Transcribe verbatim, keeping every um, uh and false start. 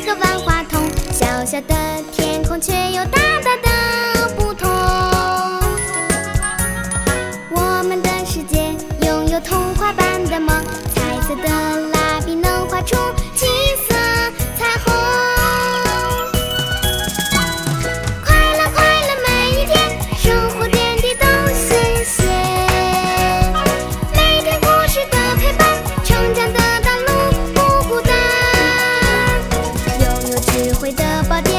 个万花筒，小小的天空却有大大的不同。我们的世界拥有童话般的梦，彩色的蜡笔能画出七色彩虹。快乐快乐每一天，生活点滴都新鲜。每天故事的陪伴，成长的道路不孤单。拥有智慧的宝典。